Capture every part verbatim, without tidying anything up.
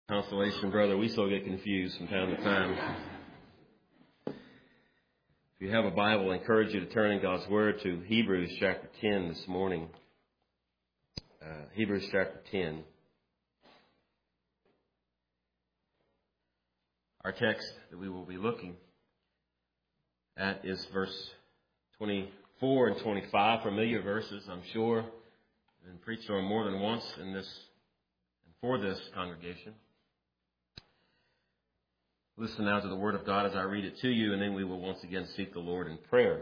Constellation, brother, we still get confused from time to time. If you have a Bible, I encourage you to turn in God's Word to Hebrews chapter ten this morning. Uh, Hebrews chapter ten. Our text that we will be looking at is verse twenty-four and twenty-five, familiar verses, I'm sure, and preached on more than once in this and for this congregation. Listen now to the Word of God as I read it to you, and then we will once again seek the Lord in prayer.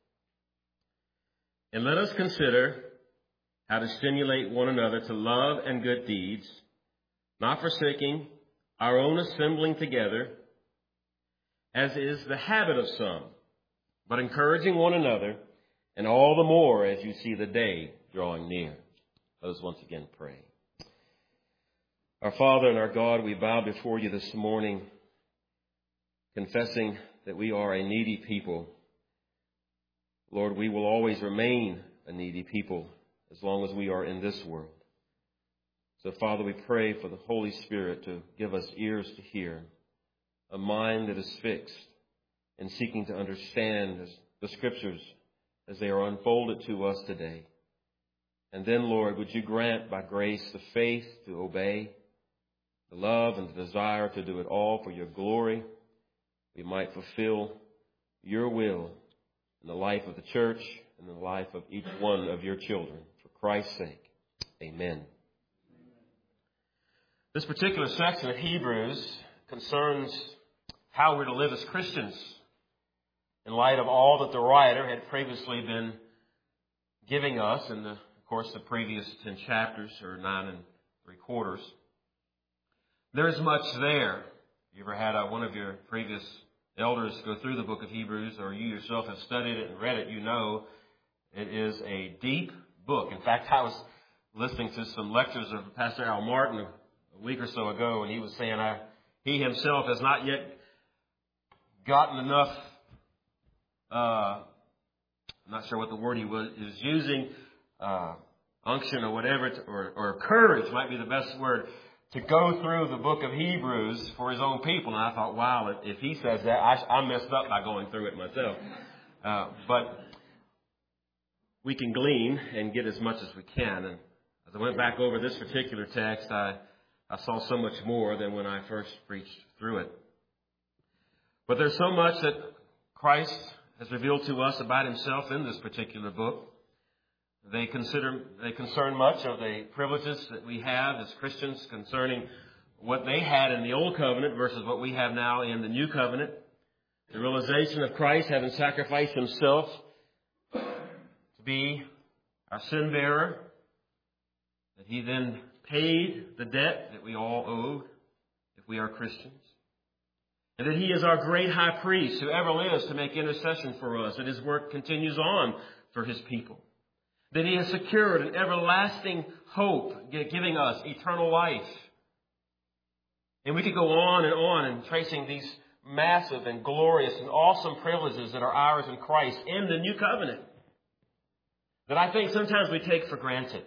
And let us consider how to stimulate one another to love and good deeds, not forsaking our own assembling together, as is the habit of some, but encouraging one another, and all the more as you see the day drawing near. Let us once again pray. Our Father and our God, we bow before you this morning, confessing that we are a needy people. Lord, we will always remain a needy people as long as we are in this world. So, Father, we pray for the Holy Spirit to give us ears to hear, a mind that is fixed and seeking to understand the Scriptures as they are unfolded to us today. And then, Lord, would you grant by grace the faith to obey, the love and the desire to do it all for your glory, we might fulfill your will in the life of the church and in the life of each one of your children. For Christ's sake, amen. This particular section of Hebrews concerns how we're to live as Christians in light of all that the writer had previously been giving us in, the, of course, the previous ten chapters, or nine and three quarters. There's much there. You ever had a, one of your previous elders go through the book of Hebrews, or you yourself have studied it and read it, you know it is a deep book. In fact, I was listening to some lectures of Pastor Al Martin a week or so ago, and he was saying I, he himself has not yet gotten enough, uh, I'm not sure what the word he was is using, uh, unction or whatever, to, or, or courage might be the best word, to go through the book of Hebrews for his own people. And I thought, wow, if he says that, I, I messed up by going through it myself. Uh, but we can glean and get as much as we can. And as I went back over this particular text, I, I saw so much more than when I first preached through it. But there's so much that Christ has revealed to us about himself in this particular book. They consider, they concern much of the privileges that we have as Christians concerning what they had in the Old Covenant versus what we have now in the New Covenant. The realization of Christ having sacrificed himself to be our sin bearer, that he then paid the debt that we all owed if we are Christians, and that he is our great high priest who ever lives to make intercession for us, and his work continues on for his people. That he has secured an everlasting hope, giving us eternal life. And we could go on and on and tracing these massive and glorious and awesome privileges that are ours in Christ in the new covenant that I think sometimes we take for granted.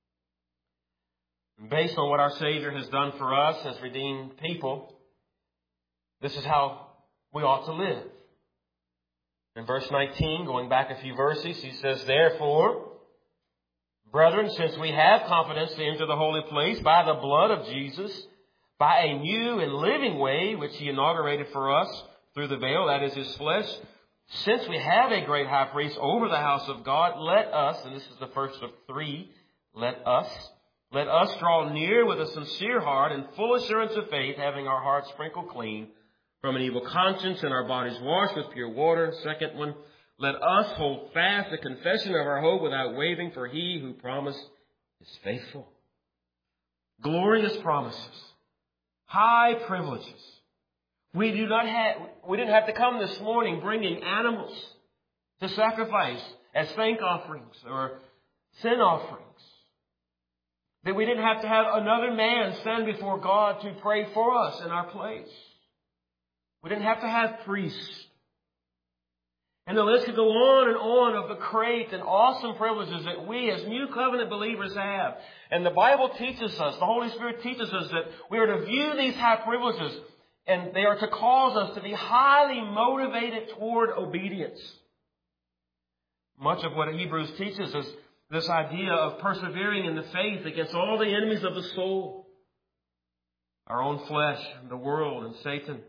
And based on what our Savior has done for us as redeemed people, this is how we ought to live. In verse nineteen, going back a few verses, he says, therefore, brethren, since we have confidence to enter the holy place by the blood of Jesus, by a new and living way which he inaugurated for us through the veil, that is his flesh, since we have a great high priest over the house of God, let us, and this is the first of three, let us, let us draw near with a sincere heart and full assurance of faith, having our hearts sprinkled clean from an evil conscience and our bodies washed with pure water. Second one, let us hold fast the confession of our hope without wavering, for he who promised is faithful. Glorious promises. High privileges. We do not have, we didn't have to come this morning bringing animals to sacrifice as thank offerings or sin offerings. That we didn't have to have another man stand before God to pray for us in our place. We didn't have to have priests. And the list could go on and on of the great and awesome privileges that we as New Covenant believers have. And the Bible teaches us, the Holy Spirit teaches us that we are to view these high privileges and they are to cause us to be highly motivated toward obedience. Much of what Hebrews teaches is this idea of persevering in the faith against all the enemies of the soul. Our own flesh, the world, and Satan.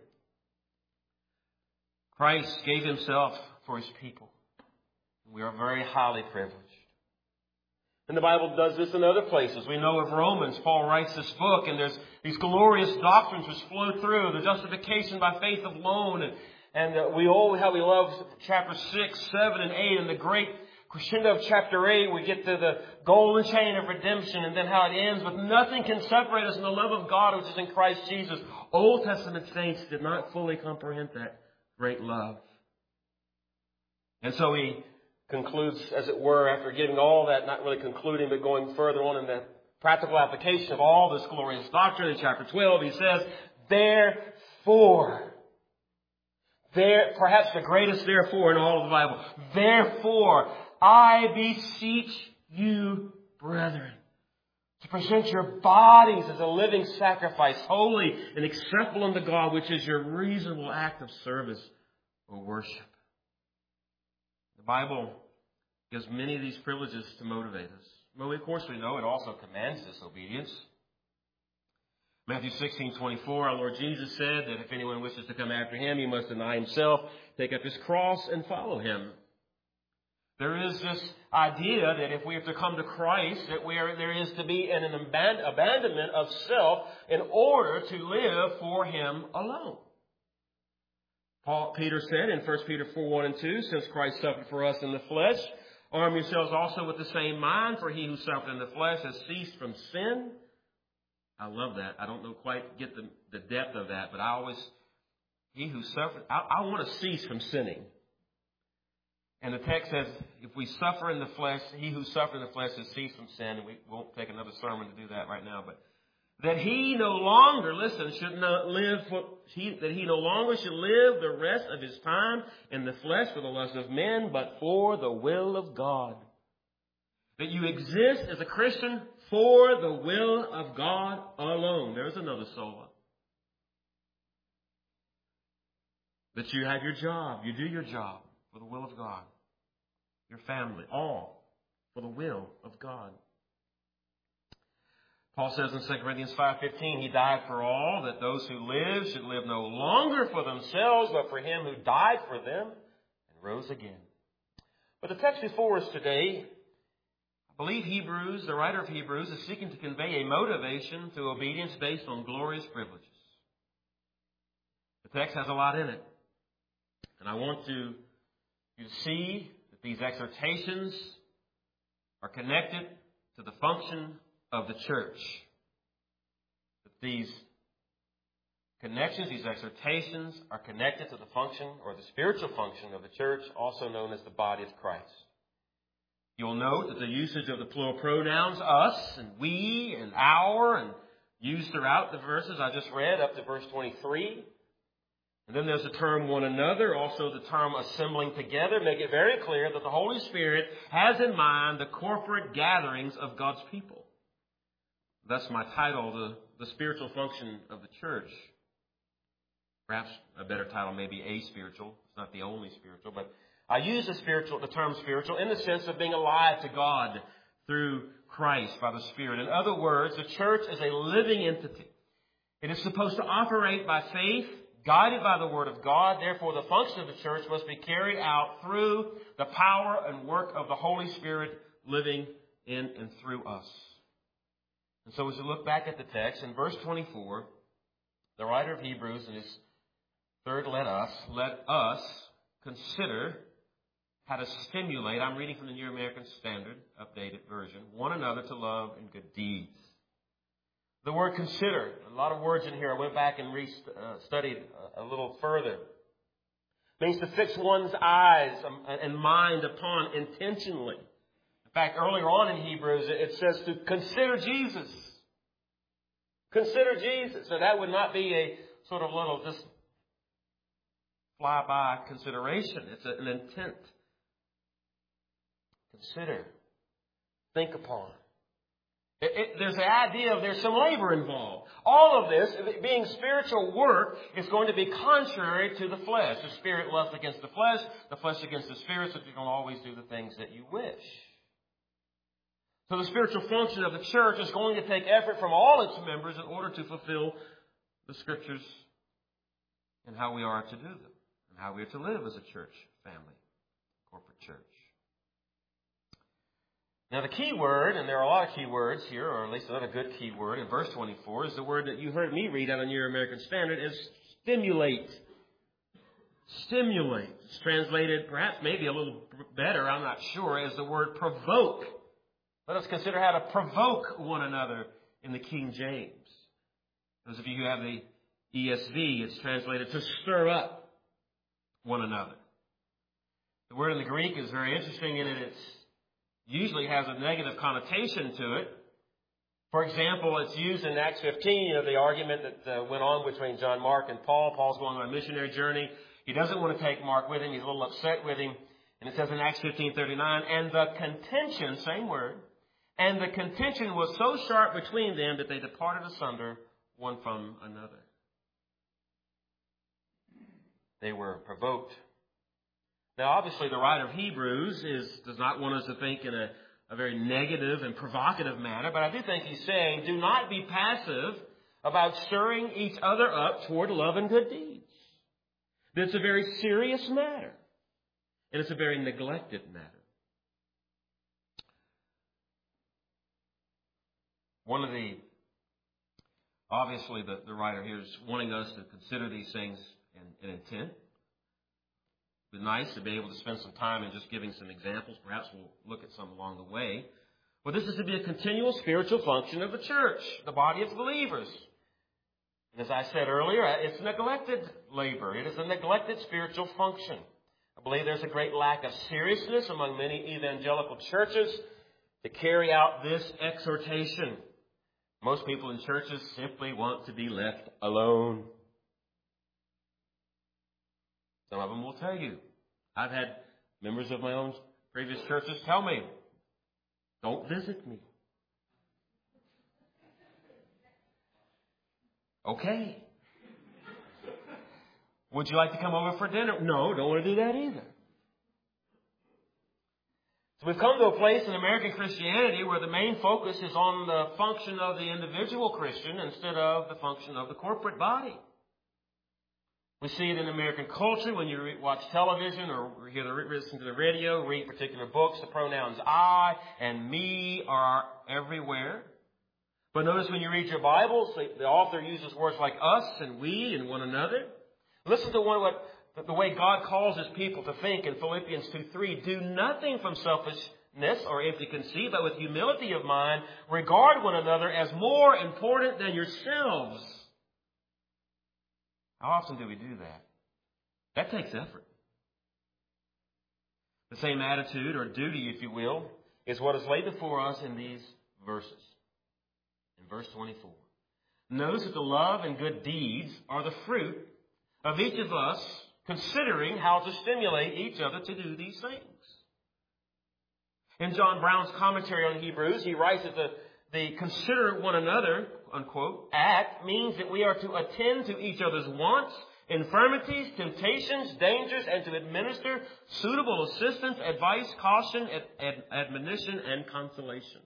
Christ gave Himself for His people. We are very highly privileged. And the Bible does this in other places. We know of Romans. Paul writes this book, and there's these glorious doctrines which flow through. The justification by faith alone. And, and uh, we all, how we love chapter six, seven, and eight. And the great crescendo of chapter eight, we get to the golden chain of redemption. And then how it ends with nothing can separate us from the love of God which is in Christ Jesus. Old Testament saints did not fully comprehend that great love. And so he concludes, as it were, after giving all that, not really concluding, but going further on in the practical application of all this glorious doctrine in chapter twelve, he says, therefore, there, perhaps the greatest therefore in all of the Bible, therefore, I beseech you, brethren, to present your bodies as a living sacrifice, holy and acceptable unto God, which is your reasonable act of service or worship. The Bible gives many of these privileges to motivate us. Well, of course, we know it also commands disobedience. Matthew sixteen twenty-four, our Lord Jesus said that if anyone wishes to come after Him, he must deny himself, take up his cross, and follow Him. There is this idea that if we have to come to Christ, that we are, there is to be an abandonment of self in order to live for Him alone. Paul, Peter said in First Peter four, one and two, since Christ suffered for us in the flesh, arm yourselves also with the same mind, for he who suffered in the flesh has ceased from sin. I love that. I don't know quite get the, the depth of that, but I always, he who suffered, I, I want to cease from sinning. And the text says, if we suffer in the flesh, he who suffered in the flesh has ceased from sin. And we won't take another sermon to do that right now, but that he no longer, listen, should not live, for, he, that he no longer should live the rest of his time in the flesh for the lust of men, but for the will of God. That you exist as a Christian for the will of God alone. There's another sola. That you have your job, you do your job for the will of God. Your family, all for the will of God. Paul says in Second Corinthians five fifteen, He died for all, that those who live should live no longer for themselves, but for Him who died for them and rose again. But the text before us today, I believe Hebrews, the writer of Hebrews, is seeking to convey a motivation to obedience based on glorious privileges. The text has a lot in it. And I want to, you to see that these exhortations are connected to the function of the church. That these connections, these exhortations are connected to the function or the spiritual function of the church, also known as the body of Christ. You'll note that the usage of the plural pronouns, us and we and our, and used throughout the verses I just read up to verse twenty-three. And then there's the term one another, also the term assembling together, make it very clear that the Holy Spirit has in mind the corporate gatherings of God's people. That's my title, the, the spiritual function of the church. Perhaps a better title may be a spiritual. It's not the only spiritual, but I use the spiritual, the term spiritual, in the sense of being alive to God through Christ by the Spirit. In other words, the church is a living entity. It is supposed to operate by faith, guided by the Word of God. Therefore, the function of the church must be carried out through the power and work of the Holy Spirit living in and through us. And so as we look back at the text, in verse twenty-four, the writer of Hebrews in his third let us, let us consider how to stimulate, I'm reading from the New American Standard, updated version, one another to love and good deeds. The word consider, a lot of words in here. I went back and re-studied a little further. It means to fix one's eyes and mind upon intentionally. In fact, earlier on in Hebrews, it says to consider Jesus. Consider Jesus. So that would not be a sort of little just fly-by consideration. It's an intent. Consider. Think upon. It, it, there's the idea of there's some labor involved. All of this, being spiritual work, is going to be contrary to the flesh. The spirit lusts against the flesh, the flesh against the spirit, so you don't always do the things that you wish. So the spiritual function of the church is going to take effort from all its members in order to fulfill the Scriptures and how we are to do them, and how we are to live as a church family, corporate church. Now the key word, and there are a lot of key words here, or at least another good key word in verse twenty-four, is the word that you heard me read out on your American Standard, is stimulate. Stimulate. It's translated perhaps maybe a little better, I'm not sure, as the word provoke. Let us consider how to provoke one another in the King James. Those of you who have the E S V, it's translated to stir up one another. The word in the Greek is very interesting in it. It's usually has a negative connotation to it. For example, it's used in Acts fifteen, you know, the argument that uh, went on between John Mark and Paul. Paul's going on a missionary journey. He doesn't want to take Mark with him. He's a little upset with him. And it says in Acts fifteen thirty-nine, and the contention, same word, and the contention was so sharp between them that they departed asunder one from another. They were provoked. Now, obviously, the writer of Hebrews is, does not want us to think in a, a very negative and provocative manner, but I do think he's saying, do not be passive about stirring each other up toward love and good deeds. It's a very serious matter, and it's a very neglected matter. One of the, obviously, the, the writer here is wanting us to consider these things in, in intent. It'd be nice to be able to spend some time in just giving some examples. Perhaps we'll look at some along the way. Well, this is to be a continual spiritual function of the church, the body of believers. And as I said earlier, it's neglected labor. It is a neglected spiritual function. I believe there's a great lack of seriousness among many evangelical churches to carry out this exhortation. Most people in churches simply want to be left alone. Some of them will tell you. I've had members of my own previous churches tell me, don't visit me. Okay. Would you like to come over for dinner? No, don't want to do that either. So we've come to a place in American Christianity where the main focus is on the function of the individual Christian instead of the function of the corporate body. We see it in American culture when you watch television or hear the, listen to the radio, read particular books. The pronouns I and me are everywhere. But notice when you read your Bibles, the, the author uses words like us and we and one another. Listen to one what the way God calls His people to think in Philippians two three. Do nothing from selfishness or empty conceit, but with humility of mind, regard one another as more important than yourselves. How often do we do that? That takes effort. The same attitude or duty, if you will, is what is laid before us in these verses. In verse twenty-four. Notice that the love and good deeds are the fruit of each of us considering how to stimulate each other to do these things. In John Brown's commentary on Hebrews, he writes that the, the consider one another, unquote, act means that we are to attend to each other's wants, infirmities, temptations, dangers, and to administer suitable assistance, advice, caution, ad, ad, admonition, and consolation.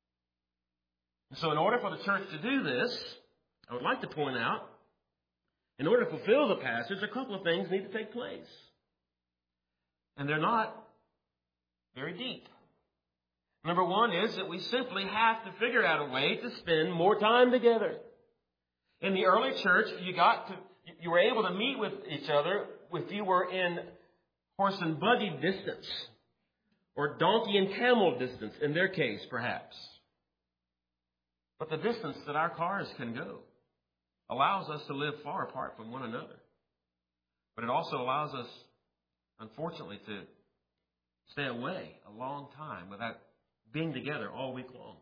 So in order for the church to do this, I would like to point out, in order to fulfill the passage, a couple of things need to take place. And they're not very deep. Number one is that we simply have to figure out a way to spend more time together. In the early church, you got to, you were able to meet with each other if you were in horse and buggy distance, or donkey and camel distance, in their case, perhaps. But the distance that our cars can go allows us to live far apart from one another. But it also allows us, unfortunately, to stay away a long time without being together all week long.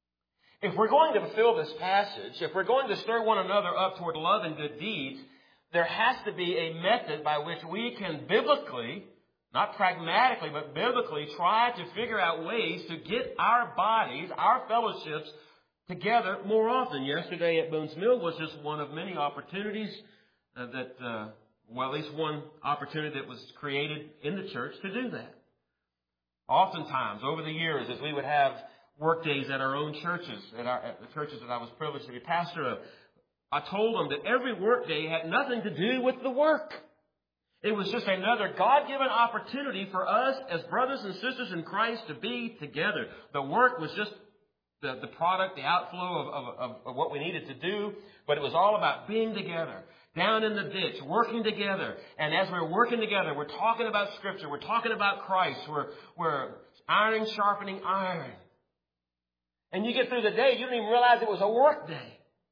If we're going to fulfill this passage, if we're going to stir one another up toward love and good deeds, there has to be a method by which we can biblically, not pragmatically, but biblically try to figure out ways to get our bodies, our fellowships together more often. Yesterday at Boone's Mill was just one of many opportunities uh, that, uh, well, at least one opportunity that was created in the church to do that. Oftentimes, over the years, as we would have work days at our own churches, at, our, at the churches that I was privileged to be pastor of, I told them that every work day had nothing to do with the work. It was just another God-given opportunity for us as brothers and sisters in Christ to be together. The work was just the, the product, the outflow of, of, of, of what we needed to do, but it was all about being together, down in the ditch, working together. And as we're working together, we're talking about Scripture, we're talking about Christ, we're, we're iron sharpening iron. And you get through the day, you don't even realize it was a work day.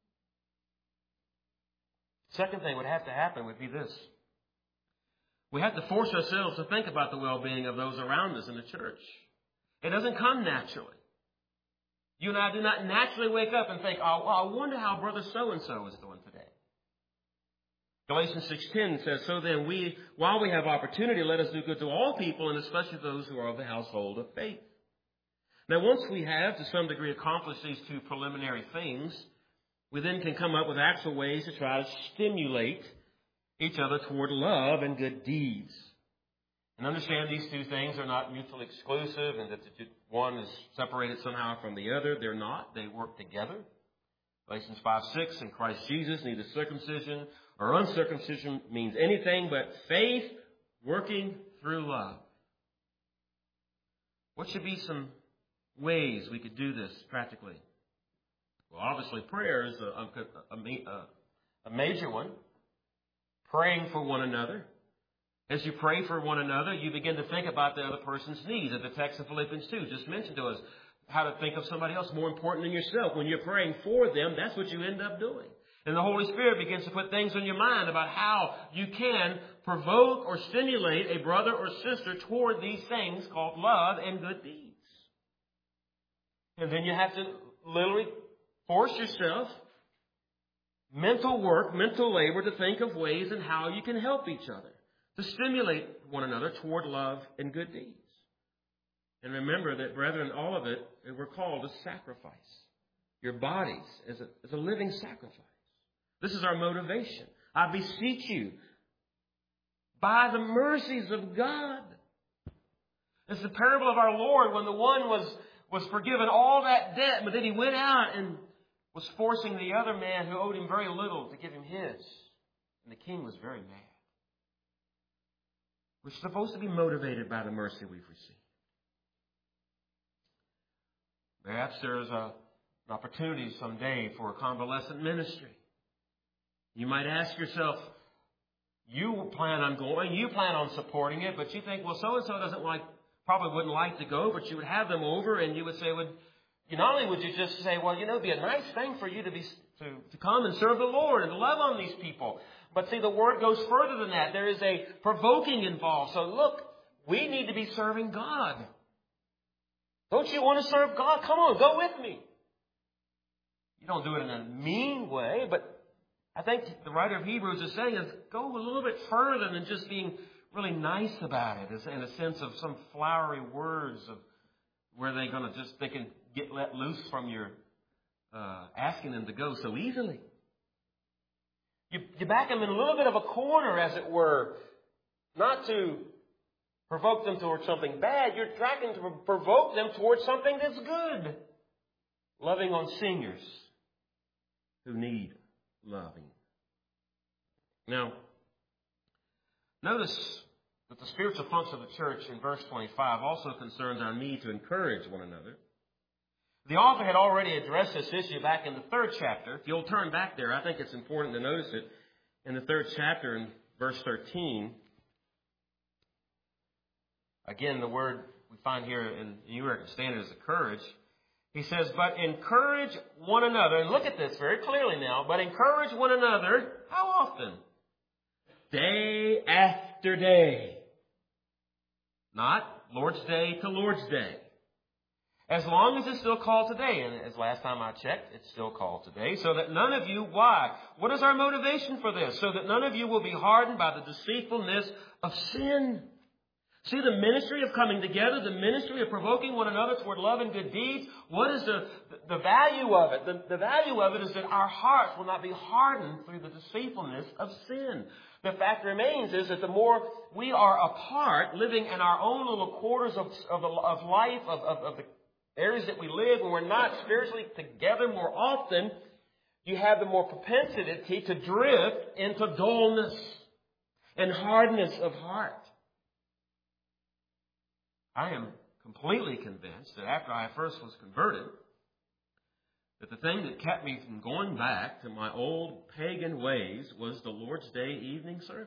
Second thing would have to happen would be this. We have to force ourselves to think about the well-being of those around us in the church. It doesn't come naturally. You and I do not naturally wake up and think, oh, well, I wonder how brother so-and-so is doing today. Galatians six ten says, so then we, while we have opportunity, let us do good to all people, and especially those who are of the household of faith. Now, once we have, to some degree, accomplished these two preliminary things, we then can come up with actual ways to try to stimulate each other toward love and good deeds. And understand these two things are not mutually exclusive and that one is separated somehow from the other. They're not. They work together. Galatians five six, in Christ Jesus, neither circumcision or uncircumcision means anything but faith working through love. What should be some ways we could do this practically? Well, obviously, prayer is a, a, a, a major one. Praying for one another. As you pray for one another, you begin to think about the other person's needs. As the text of Philippians two just mentioned to us, how to think of somebody else more important than yourself. When you're praying for them, that's what you end up doing. And the Holy Spirit begins to put things on your mind about how you can provoke or stimulate a brother or sister toward these things called love and good deeds. And then you have to literally force yourself, mental work, mental labor, to think of ways in how you can help each other, to stimulate one another toward love and good deeds. And remember that, brethren, all of it, we're called to sacrifice your bodies as a, as a living sacrifice. This is our motivation. I beseech you, by the mercies of God. It's the parable of our Lord when the one was, was forgiven all that debt, but then he went out and was forcing the other man who owed him very little to give him his. And the king was very mad. We're supposed to be motivated by the mercy we've received. Perhaps there's a, an opportunity someday for a convalescent ministry. You might ask yourself, you plan on going, you plan on supporting it, but you think, well, so-and-so doesn't like, probably wouldn't like to go, but you would have them over and you would say, well, you not only would you just say, well, you know, it'd be a nice thing for you to be to, to come and serve the Lord and to love on these people. But see, the word goes further than that. There is a provoking involved. So look, we need to be serving God. Don't you want to serve God? Come on, go with me. You don't do it in a mean way, but I think the writer of Hebrews is saying is go a little bit further than just being really nice about it, in a sense of some flowery words of where they're going to just, they can get let loose from your uh, asking them to go so easily. You, you back them in a little bit of a corner, as it were, not to provoke them towards something bad. You're trying to provoke them towards something that's good. Loving on seniors who need loving. Now, notice that the spiritual function of the church in verse twenty-five also concerns our need to encourage one another. The author had already addressed this issue back in the third chapter. If you'll turn back there, I think it's important to notice it. In the third chapter, in verse thirteen, again, the word we find here in the New American Standard is encourage. He says, but encourage one another. And look at this very clearly now. But encourage one another. How often? Day after day. Not Lord's Day to Lord's Day. As long as it's still called today. And as last time I checked, it's still called today. So that none of you, why? What is our motivation for this? So that none of you will be hardened by the deceitfulness of sin. See, the ministry of coming together, the ministry of provoking one another toward love and good deeds, what is the, the value of it? The, the value of it is that our hearts will not be hardened through the deceitfulness of sin. The fact remains is that the more we are apart, living in our own little quarters of, of, of life, of, of, of the areas that we live, and we're not spiritually together more often, you have the more propensity to drift into dullness and hardness of heart. I am completely convinced that after I first was converted, that the thing that kept me from going back to my old pagan ways was the Lord's Day evening service.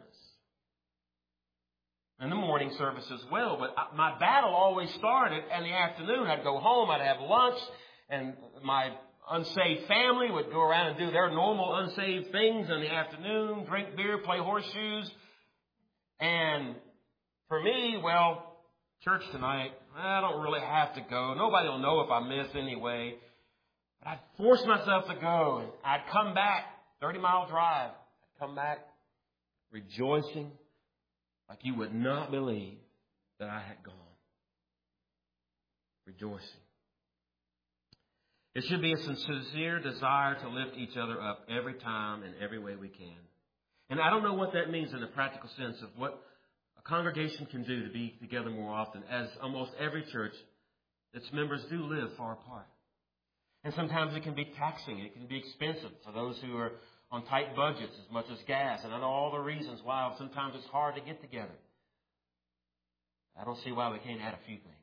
And the morning service as well. But my battle always started in the afternoon. I'd go home, I'd have lunch, and my unsaved family would go around and do their normal unsaved things in the afternoon, drink beer, play horseshoes. And for me, well, church tonight, I don't really have to go. Nobody will know if I miss anyway. But I'd force myself to go. And I'd come back, thirty mile drive. I'd come back rejoicing like you would not believe that I had gone. Rejoicing. It should be a sincere desire to lift each other up every time in every way we can. And I don't know what that means in a practical sense of what a congregation can do to be together more often, as almost every church, its members do live far apart. And sometimes it can be taxing. It can be expensive for those who are on tight budgets as much as gas. And I know all the reasons why sometimes it's hard to get together. I don't see why we can't add a few things.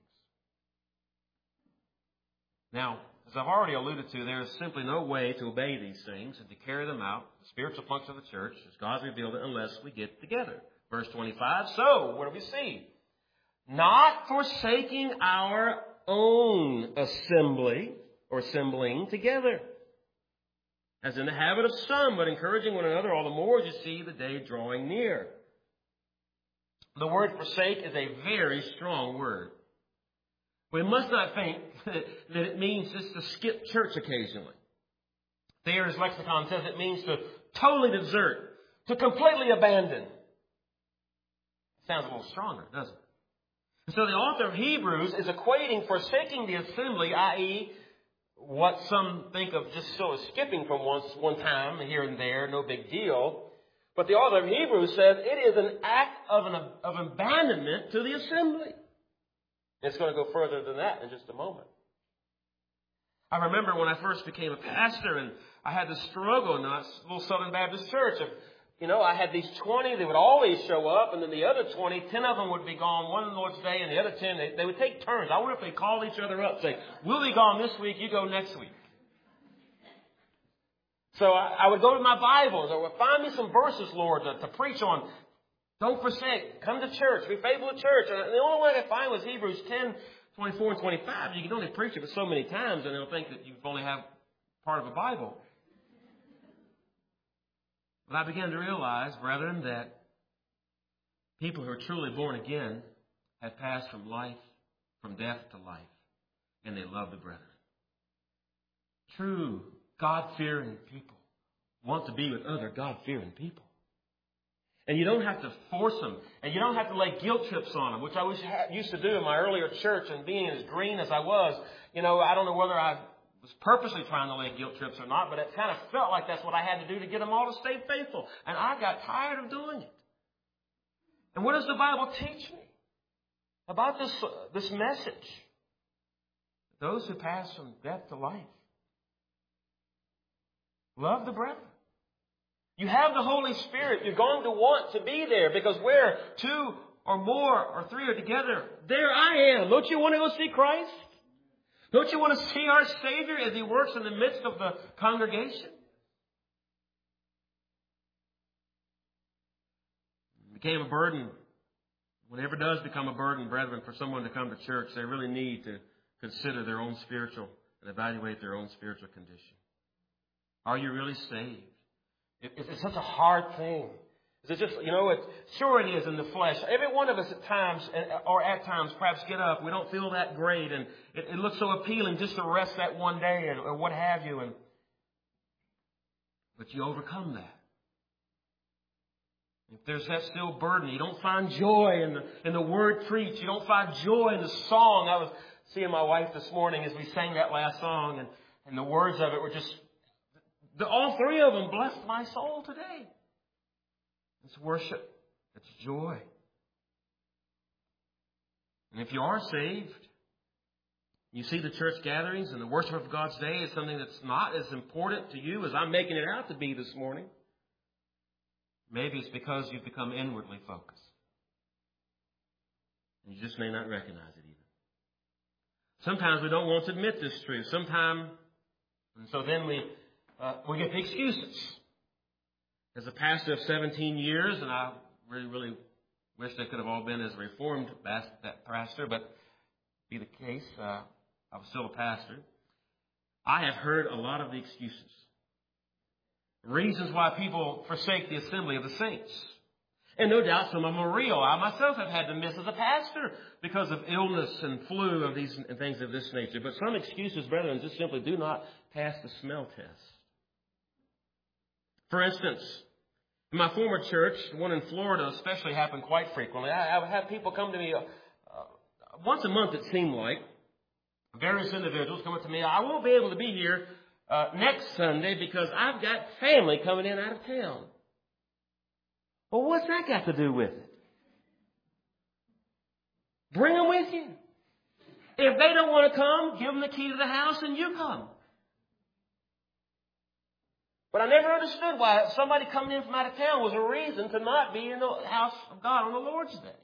Now, as I've already alluded to, there is simply no way to obey these things and to carry them out, the spiritual function of the church, as God's revealed it, unless we get together. Verse twenty-five, so, what do we see? Not forsaking our own assembly or assembling together, as in the habit of some, but encouraging one another all the more as you see the day drawing near. The word forsake is a very strong word. We must not think that it means just to skip church occasionally. Thayer's lexicon says it means to totally desert, to completely abandon. Sounds a little stronger, doesn't it? So the author of Hebrews is equating forsaking the assembly, that is, what some think of just sort of skipping from once one time here and there, no big deal. But the author of Hebrews says it is an act of an of abandonment to the assembly. It's going to go further than that in just a moment. I remember when I first became a pastor and I had to struggle in a little Southern Baptist church. Of, you know, I had these twenty that would always show up, and then the other twenty, ten of them would be gone one Lord's Day, and the other ten, they, they would take turns. I wonder if they called each other up and say, we'll be gone this week, you go next week. So I, I would go to my Bibles. I would find me some verses, Lord, to, to preach on. Don't forsake. Come to church. Be faithful to church. And the only one I could find was Hebrews ten, twenty-four and twenty-five. You can only preach it so many times, and they'll think that you only have part of a Bible. But I began to realize, brethren, that people who are truly born again have passed from life, from death to life, and they love the brethren. True God-fearing people want to be with other God-fearing people. And you don't have to force them. And you don't have to lay guilt trips on them, which I used to do in my earlier church. And being as green as I was, you know, I don't know whether I was purposely trying to lay guilt trips or not, but it kind of felt like that's what I had to do to get them all to stay faithful. And I got tired of doing it. And what does the Bible teach me about this, uh, this message? Those who pass from death to life. Love the brethren. You have the Holy Spirit. You're going to want to be there because where two or more or three are together, there I am. Don't you want to go see Christ? Don't you want to see our Savior as He works in the midst of the congregation? It became a burden. Whenever it does become a burden, brethren, for someone to come to church, they really need to consider their own spiritual and evaluate their own spiritual condition. Are you really saved? It's such a hard thing Is it just, you know, it, sure it is in the flesh. Every one of us at times, or at times, perhaps get up. We don't feel that great, and it, it looks so appealing just to rest that one day, or, or what have you. And but you overcome that. If there's that still burden, you don't find joy in the in the word preached. You don't find joy in the song. I was seeing my wife this morning as we sang that last song, and, and the words of it were just, the, all three of them blessed my soul today. It's worship. It's joy. And if you are saved, you see the church gatherings and the worship of God's day is something that's not as important to you as I'm making it out to be this morning. Maybe it's because you've become inwardly focused. And you just may not recognize it even. Sometimes we don't want to admit this truth. Sometimes, and so then we uh, we get the excuses. As a pastor of seventeen years, and I really, really wish they could have all been as a reformed pastor, but be the case, uh, I was still a pastor. I have heard a lot of the excuses. Reasons why people forsake the assembly of the saints. And no doubt some of them are real. I myself have had to miss as a pastor because of illness and flu of these and things of this nature. But some excuses, brethren, just simply do not pass the smell test. For instance, in my former church, the one in Florida especially happened quite frequently. I, I would have people come to me uh, uh, once a month, it seemed like. Various individuals come up to me. I won't be able to be here uh, next Sunday because I've got family coming in out of town. Well, what's that got to do with it? Bring them with you. If they don't want to come, give them the key to the house and you come. But I never understood why somebody coming in from out of town was a reason to not be in the house of God on the Lord's Day.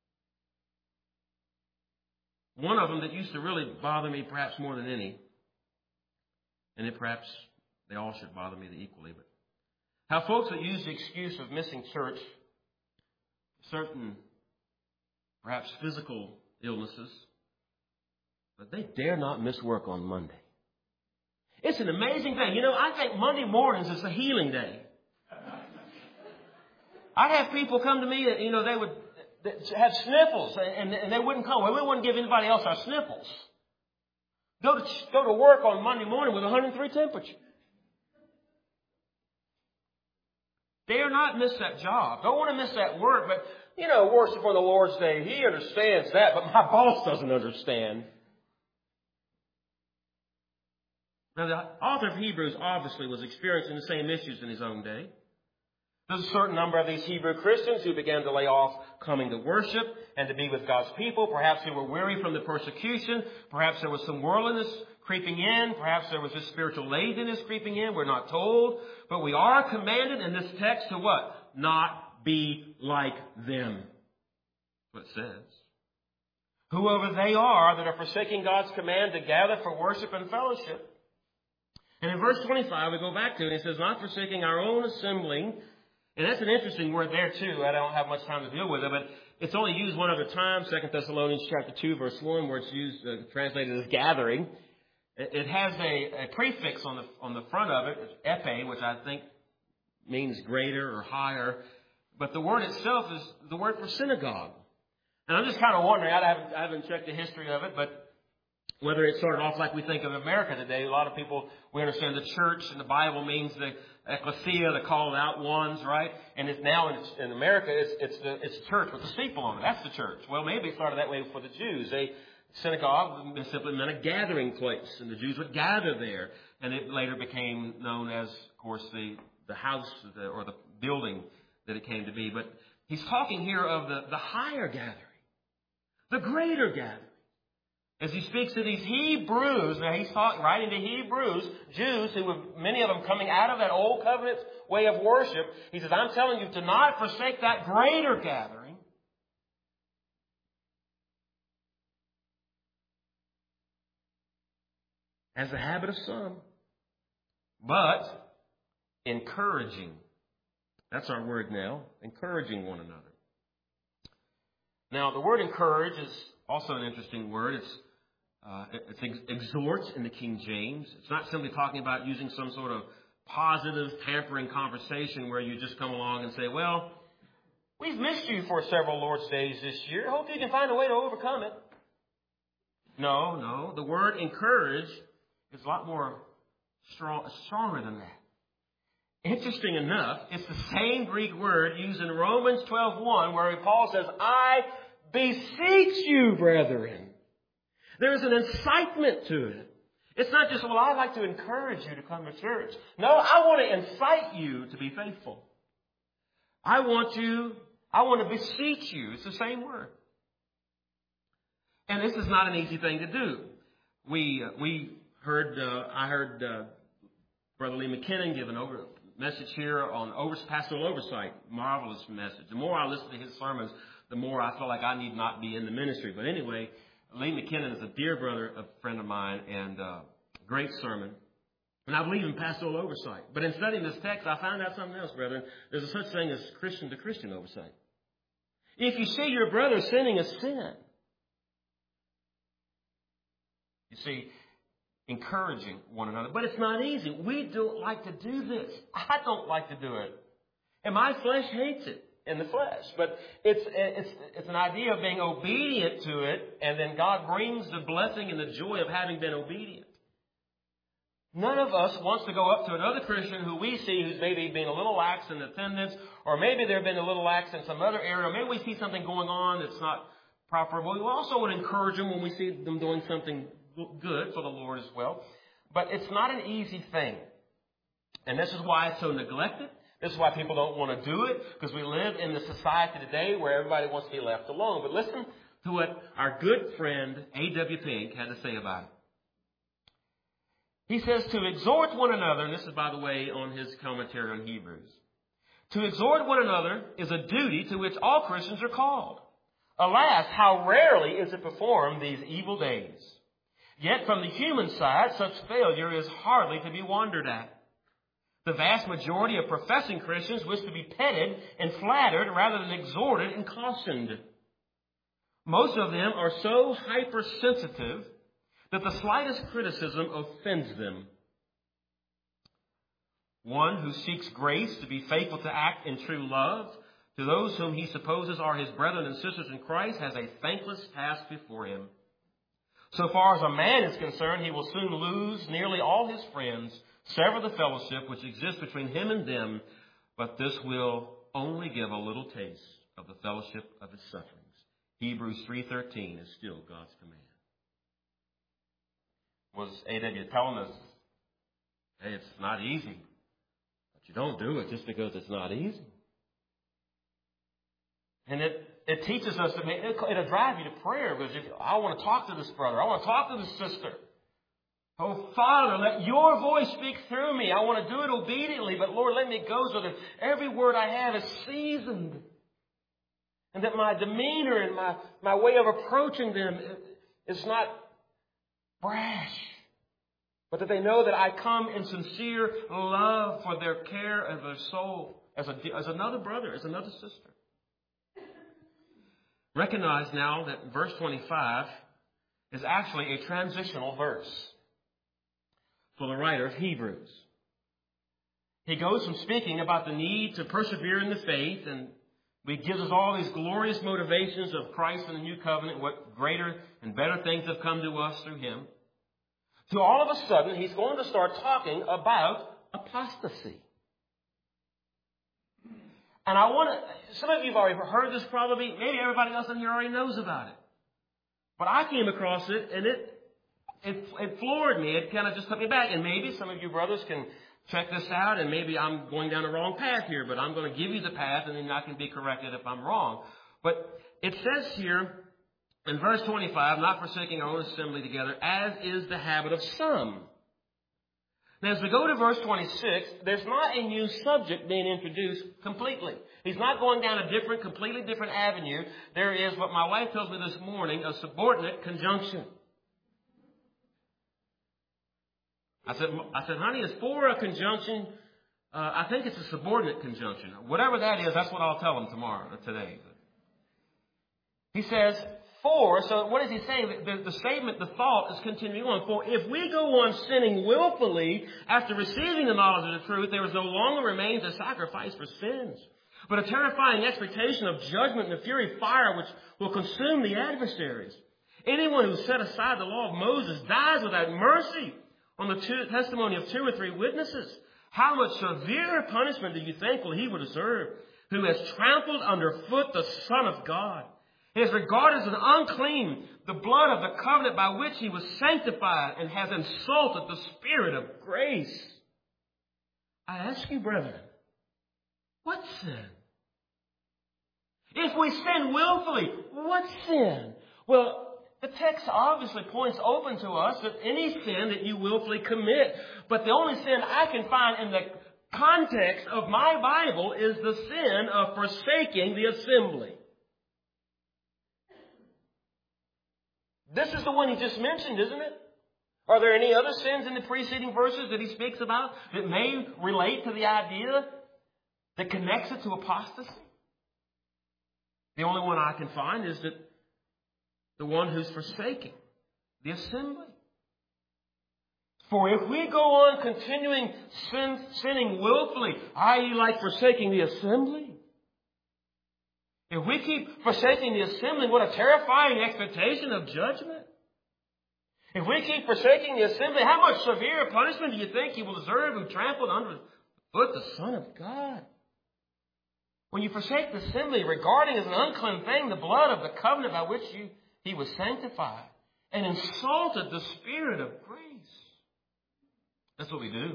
One of them that used to really bother me perhaps more than any, and it perhaps they all should bother me equally, but how folks that use the excuse of missing church, certain perhaps physical illnesses, but they dare not miss work on Monday. It's an amazing thing. You know, I think Monday mornings is a healing day. I have people come to me that, you know, they would have sniffles and, and they wouldn't come. Well, we wouldn't give anybody else our sniffles. Go to, go to work on Monday morning with one hundred three temperature. Dare not miss that job. Don't want to miss that work, but, you know, worship on the Lord's Day, he understands that, but my boss doesn't understand. Now, the author of Hebrews obviously was experiencing the same issues in his own day. There's a certain number of these Hebrew Christians who began to lay off coming to worship and to be with God's people. Perhaps they were weary from the persecution. Perhaps there was some worldliness creeping in. Perhaps there was just spiritual laziness creeping in. We're not told. But we are commanded in this text to what? Not be like them. That's what it says. Whoever they are that are forsaking God's command to gather for worship and fellowship. And in verse twenty-five, we go back to it, and it says, not forsaking our own assembling. And that's an interesting word there, too. I don't have much time to deal with it, but it's only used one other time, Second Thessalonians chapter two, verse one, where it's used, uh, translated as gathering. It, it has a, a prefix on the on the front of it, epe, which I think means greater or higher. But the word itself is the word for synagogue. And I'm just kind of wondering, I haven't, I haven't checked the history of it, but whether it started off like we think of America today. A lot of people, we understand the church and the Bible means the ecclesia, the called out ones, right? And it's now in, in America, it's, it's the it's church with the steeple on it. That's the church. Well, maybe it started that way for the Jews. A synagogue simply meant a gathering place, and the Jews would gather there. And it later became known as, of course, the, the house the, or the building that it came to be. But he's talking here of the, the higher gathering, the greater gathering. As he speaks to these Hebrews, now he's talking, writing to Hebrews, Jews, who were, many of them coming out of that old covenant way of worship. He says, I'm telling you to not forsake that greater gathering. As the habit of some, but encouraging. That's our word now, encouraging one another. Now, the word encourage is also an interesting word. It's Uh, it's ex- exhort in the King James. It's not simply talking about using some sort of positive, pampering conversation where you just come along and say, well, We've missed you for several Lord's days this year. Hope you can find a way to overcome it. No, no. The word encourage is a lot more strong, stronger than that. Interesting enough, it's the same Greek word used in Romans twelve one, where Paul says, I beseech you, brethren. There's an incitement to it. It's not just, well, I'd like to encourage you to come to church. No, I want to incite you to be faithful. I want you, I want to beseech you. It's the same word. And this is not an easy thing to do. We uh, we heard, uh, I heard uh, Brother Lee McKinnon give an over, message here on over, pastoral oversight. Marvelous message. The more I listen to his sermons, the more I feel like I need not be in the ministry. But anyway, Lee McKinnon is a dear brother, a friend of mine, and uh, great sermon. And I believe in pastoral oversight. But in studying this text, I found out something else, brethren. There's a such thing as Christian to Christian oversight. If you see your brother sinning a sin, you see, encouraging one another. But it's not easy. We don't like to do this. I don't like to do it. And my flesh hates it in the flesh. But it's, it's, it's an idea of being obedient to it. And then God brings the blessing and the joy of having been obedient. None of us wants to go up to another Christian who we see who's maybe been a little lax in attendance, or maybe they've been a little lax in some other area, or maybe we see something going on that's not proper. But we also would encourage them when we see them doing something good for the Lord as well. But it's not an easy thing. And this is why it's so neglected. This is why people don't want to do it, because we live in the society today where everybody wants to be left alone. But listen to what our good friend A W Pink had to say about it. He says, to exhort one another, and this is, by the way, on his commentary on Hebrews. To exhort one another is a duty to which all Christians are called. Alas, how rarely is it performed these evil days. Yet from the human side, such failure is hardly to be wondered at. The vast majority of professing Christians wish to be petted and flattered rather than exhorted and cautioned. Most of them are so hypersensitive that the slightest criticism offends them. One who seeks grace to be faithful to act in true love to those whom he supposes are his brethren and sisters in Christ has a thankless task before him. So far as a man is concerned, he will soon lose nearly all his friends, sever the fellowship which exists between him and them, but this will only give a little taste of the fellowship of his sufferings. Hebrews three thirteen is still God's command. Was A W telling us, hey, it's not easy, but you don't do it just because it's not easy. And it It teaches us to make, it'll drive you to prayer, because if I want to talk to this brother, I want to talk to this sister. Oh, Father, let your voice speak through me. I want to do it obediently, but Lord, let me go so that every word I have is seasoned. And that my demeanor and my, my way of approaching them is not brash, but that they know that I come in sincere love for their care of their soul as, a, as another brother, as another sister. Recognize now that verse twenty-five is actually a transitional verse for the writer of Hebrews. He goes from speaking about the need to persevere in the faith, and he gives us all these glorious motivations of Christ and the new covenant, what greater and better things have come to us through him, to all of a sudden he's going to start talking about apostasy. And I want to, some of you have already heard this probably, maybe everybody else in here already knows about it. But I came across it, and it, it, it floored me. It kind of just took me back. And maybe some of you brothers can check this out, and maybe I'm going down the wrong path here, but I'm going to give you the path, and then I can be corrected if I'm wrong. But it says here in verse twenty-five, not forsaking our own assembly together, as is the habit of some. Now, as we go to verse twenty-six, there's not a new subject being introduced completely. He's not going down a different, completely different avenue. There is what my wife tells me this morning, a subordinate conjunction. I said, I said, honey, is for a conjunction? Uh, I think it's a subordinate conjunction. Whatever that is, that's what I'll tell him tomorrow, or today. He says, for, so what is he saying? The, the statement, the thought is continuing on. For if we go on sinning willfully after receiving the knowledge of the truth, there is no longer remains a sacrifice for sins, but a terrifying expectation of judgment and the fury fire which will consume the adversaries. Anyone who set aside the law of Moses dies without mercy on the two, testimony of two or three witnesses. How much severe punishment do you think will he will deserve who has trampled underfoot the Son of God? He has regarded as an unclean the blood of the covenant by which he was sanctified and has insulted the Spirit of grace. I ask you, brethren, what sin? If we sin willfully, what sin? Well, the text obviously points open to us that any sin that you willfully commit. But the only sin I can find in the context of my Bible is the sin of forsaking the assembly. This is the one he just mentioned, isn't it? Are there any other sins in the preceding verses that he speaks about that may relate to the idea that connects it to apostasy? The only one I can find is that the one who's forsaking the assembly. For if we go on continuing sin, sinning willfully, that is like forsaking the assembly, if we keep forsaking the assembly, what a terrifying expectation of judgment. If we keep forsaking the assembly, how much severe punishment do you think you will deserve who trampled underfoot the Son of God? When you forsake the assembly, regarding as an unclean thing the blood of the covenant by which you, he was sanctified, and insulted the Spirit of grace. That's what we do.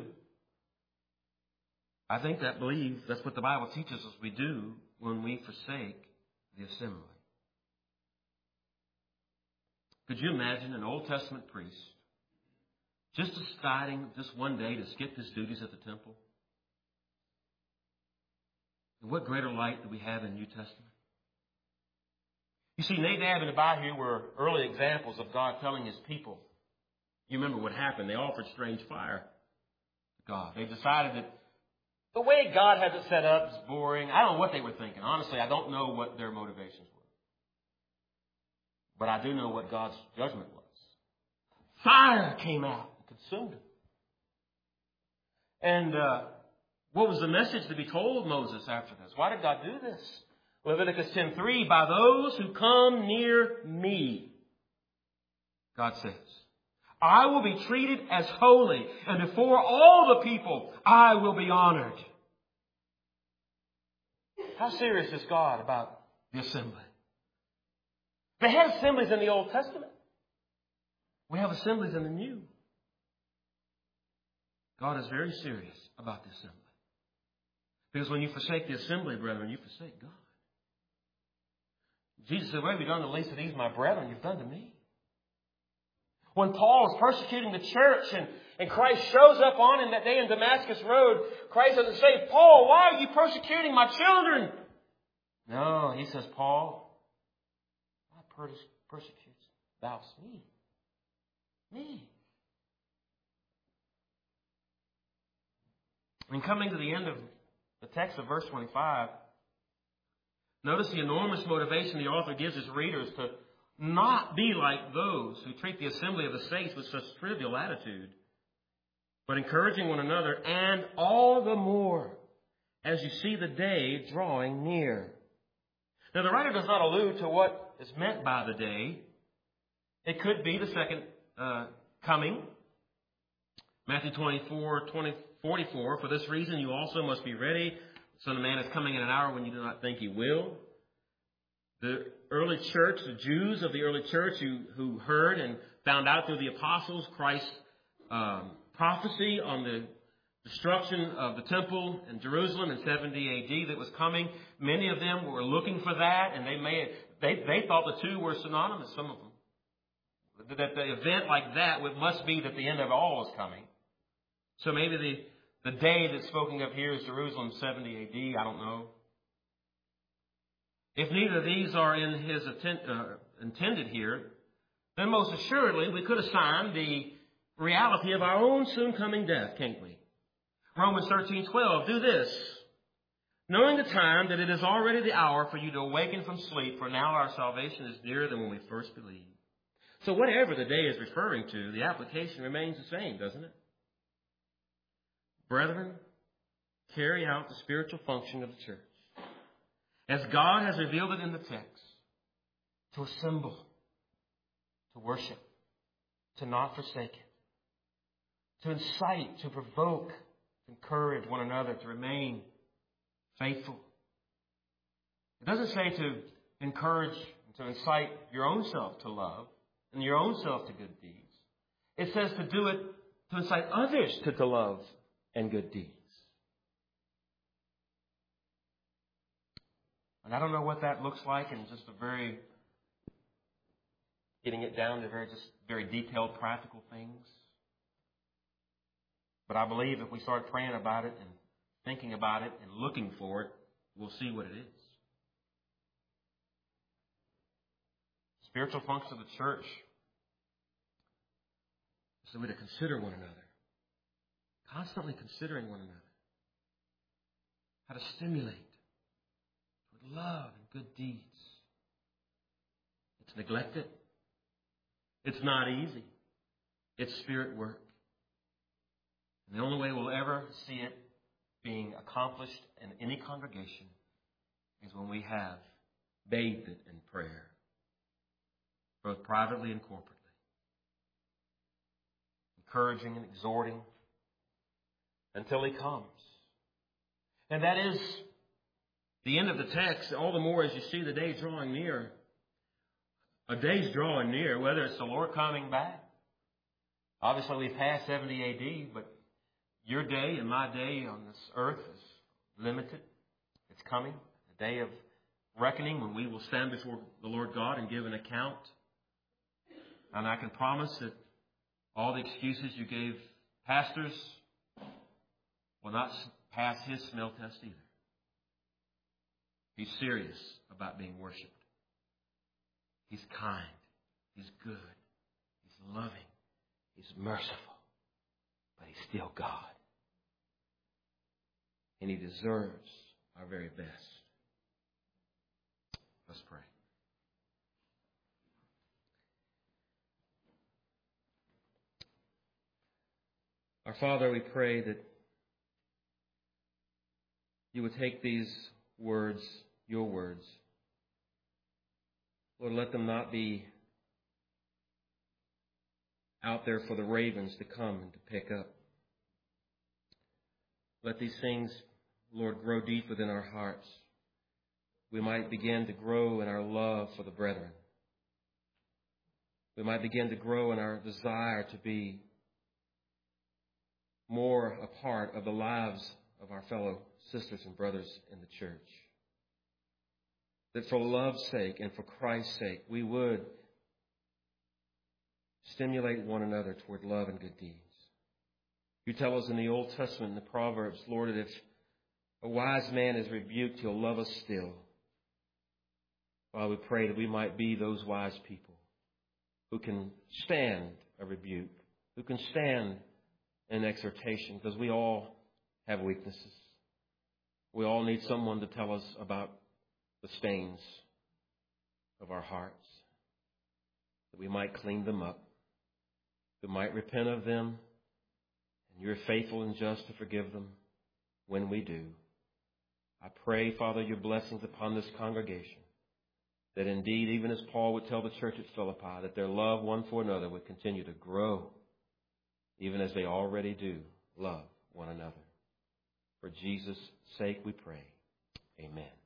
I think that believe that's what the Bible teaches us we do when we forsake the assembly. Could you imagine an Old Testament priest just deciding just one day to skip his duties at the temple? And what greater light do we have in the New Testament? You see, Nadab and Abihu were early examples of God telling his people. You remember what happened. They offered strange fire to God. They decided that the way God has it set up is boring. I don't know what they were thinking. Honestly, I don't know what their motivations were. But I do know what God's judgment was. Fire came out and consumed them. And uh, what was the message to be told Moses after this? Why did God do this? Leviticus ten three, by those who come near me, God says, I will be treated as holy, and before all the people, I will be honored. How serious is God about the assembly? They had assemblies in the Old Testament. We have assemblies in the New. God is very serious about the assembly. Because when you forsake the assembly, brethren, you forsake God. Jesus said, what have you done to the least of these, my brethren? You've done to me. When Paul was persecuting the church and, and Christ shows up on him that day in Damascus Road, Christ doesn't say, Paul, why are you persecuting my children? No, he says, Paul, why persecutes thou me? Me. And coming to the end of the text of verse twenty-five, notice the enormous motivation the author gives his readers to not be like those who treat the assembly of the saints with such trivial attitude, but encouraging one another, and all the more as you see the day drawing near. Now, the writer does not allude to what is meant by the day. It could be the second uh, coming. Matthew twenty-four, twenty, forty-four, for this reason you also must be ready. The Son of Man is coming in an hour when you do not think he will. The early church, the Jews of the early church who, who heard and found out through the apostles Christ's um, prophecy on the destruction of the temple in Jerusalem in seventy A D that was coming. Many of them were looking for that, and they may they they thought the two were synonymous. Some of them, that the event like that must be that the end of all is coming. So maybe the the day that's spoken of here is Jerusalem seventy A D. I don't know. If neither of these are in his atten- uh, intended here, then most assuredly we could assign the reality of our own soon coming death, can't we? Romans thirteen twelve, do this, knowing the time that it is already the hour for you to awaken from sleep, for now our salvation is nearer than when we first believed. So whatever the day is referring to, the application remains the same, doesn't it? Brethren, carry out the spiritual function of the church. as God has revealed it in the text, to assemble, to worship, to not forsake it, to incite, to provoke, to encourage one another to remain faithful. It doesn't say to encourage, to incite your own self to love and your own self to good deeds. It says to do it to incite others to, to love and good deeds. And I don't know what that looks like in just a very, getting it down to very, just very detailed, practical things. But I believe if we start praying about it and thinking about it and looking for it, we'll see what it is. Spiritual function of the church is that we're to consider one another. Constantly considering one another. How to stimulate with love and good deeds. It's neglected. It's not easy. It's spirit work. And the only way we'll ever see it being accomplished in any congregation is when we have bathed it in prayer, both privately and corporately. Encouraging and exhorting until He comes. And that is the end of the text, all the more as you see the day drawing near. A day's drawing near, whether it's the Lord coming back. Obviously, we've passed seventy A D, but your day and my day on this earth is limited. It's coming, a day of reckoning when we will stand before the Lord God and give an account. And I can promise that all the excuses you gave pastors will not pass His smell test either. He's serious about being worshipped. He's kind. He's good. He's loving. He's merciful. But He's still God. And He deserves our very best. Let's pray. Our Father, we pray that You would take these words, Your words. Lord, let them not be out there for the ravens to come and to pick up. Let these things, Lord, grow deep within our hearts. We might begin to grow in our love for the brethren. We might begin to grow in our desire to be more a part of the lives of our fellow sisters and brothers in the church. That for love's sake and for Christ's sake, we would stimulate one another toward love and good deeds. You tell us in the Old Testament, in the Proverbs, Lord, that if a wise man is rebuked, he'll love us still. Father, we pray that we might be those wise people who can stand a rebuke, who can stand an exhortation, because we all have weaknesses. We all need someone to tell us about the stains of our hearts, that we might clean them up, that we might repent of them, and You're faithful and just to forgive them when we do. I pray, Father, Your blessings upon this congregation, that indeed, even as Paul would tell the church at Philippi, that their love one for another would continue to grow, even as they already do love one another. For Jesus' sake we pray. Amen.